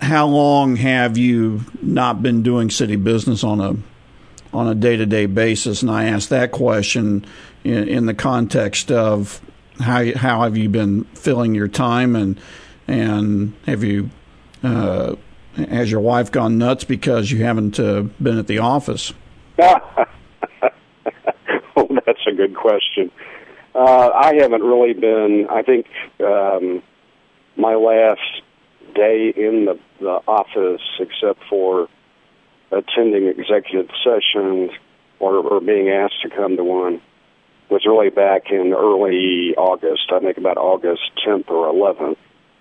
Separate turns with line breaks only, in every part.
how long have you not been doing city business on a day-to-day basis? And I ask that question in the context of how have you been filling your time, and have you has your wife gone nuts because you haven't been at the office?
Oh, that's a good question. I haven't really been. I think my last day in the office, except for attending executive sessions or being asked to come to one, was really back in early August. I think about August 10th or 11th.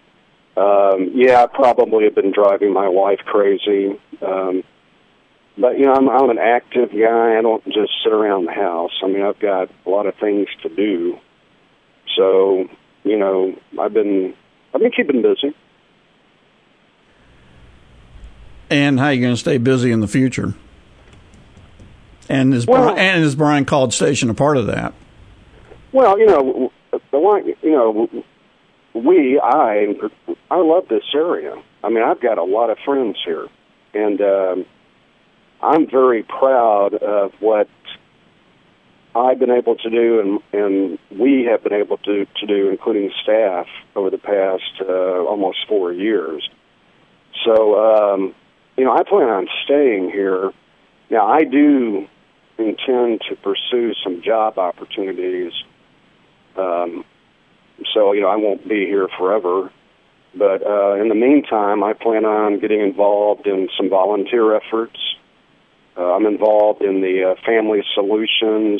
I probably have been driving my wife crazy. But, I'm an active guy. I don't just sit around the house. I mean, I've got a lot of things to do. So, I've been keeping busy.
And how are you going to stay busy in the future? And is Bryan College Station a part of that?
Well, I love this area. I mean, I've got a lot of friends here, and I'm very proud of what I've been able to do, and we have been able to do, including staff, over the past almost 4 years. So, I plan on staying here. Now, I do intend to pursue some job opportunities. So, I won't be here forever. But in the meantime, I plan on getting involved in some volunteer efforts. I'm involved in the Family Solutions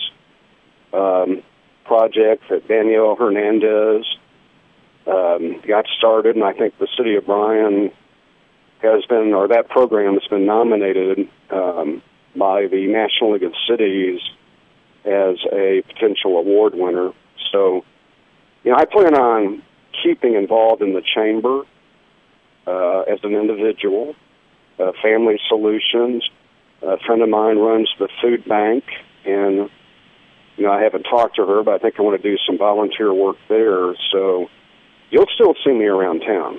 project that Daniel Hernandez got started, and I think the city of Bryan that program has been nominated by the National League of Cities as a potential award winner. So, I plan on keeping involved in the chamber as an individual. Family Solutions. A friend of mine runs the food bank, and I haven't talked to her, but I think I want to do some volunteer work there. So you'll still see me around town.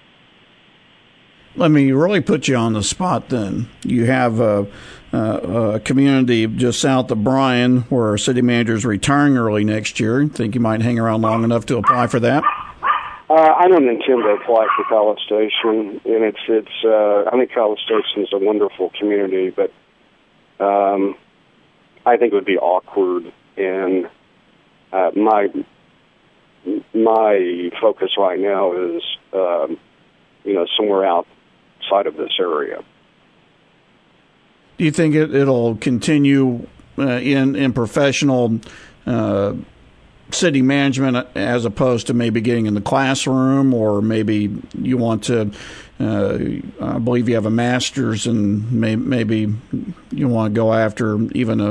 Let me really put you on the spot then. You have a community just south of Bryan where our city manager is retiring early next year. Think you might hang around long enough to apply for that?
I don't intend to apply for College Station, and I think College Station is a wonderful community, but I think it would be awkward, and my focus right now is somewhere outside of this area.
Do you think it'll continue in professional city management as opposed to maybe getting in the classroom, or maybe you want to, I believe you have a master's, and maybe you want to go after even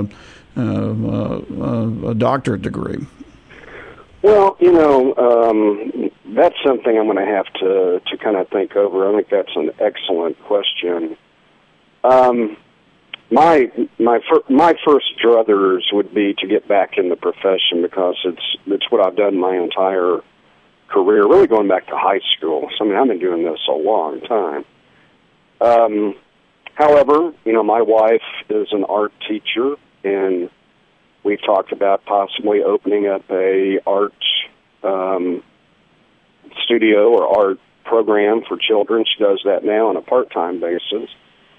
a doctorate degree? Well,
that's something I'm going to have to kind of think over. I think that's an excellent question. My first druthers would be to get back in the profession, because it's what I've done my entire career, really going back to high school. So, I've been doing this a long time. However, my wife is an art teacher, and we've talked about possibly opening up a art studio or art program for children. She does that now on a part-time basis.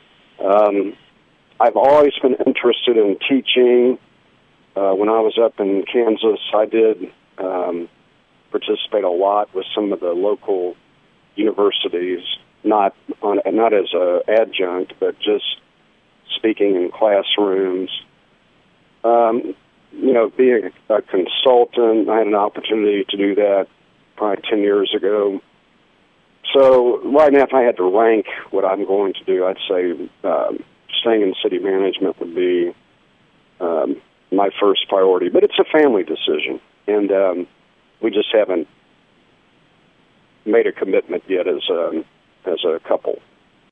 I've always been interested in teaching. When I was up in Kansas, I did participate a lot with some of the local universities, not as an adjunct, but just speaking in classrooms. Being a consultant, I had an opportunity to do that probably 10 years ago. So right now, if I had to rank what I'm going to do, I'd say staying in city management would be my first priority. But it's a family decision, and we just haven't made a commitment yet as a couple.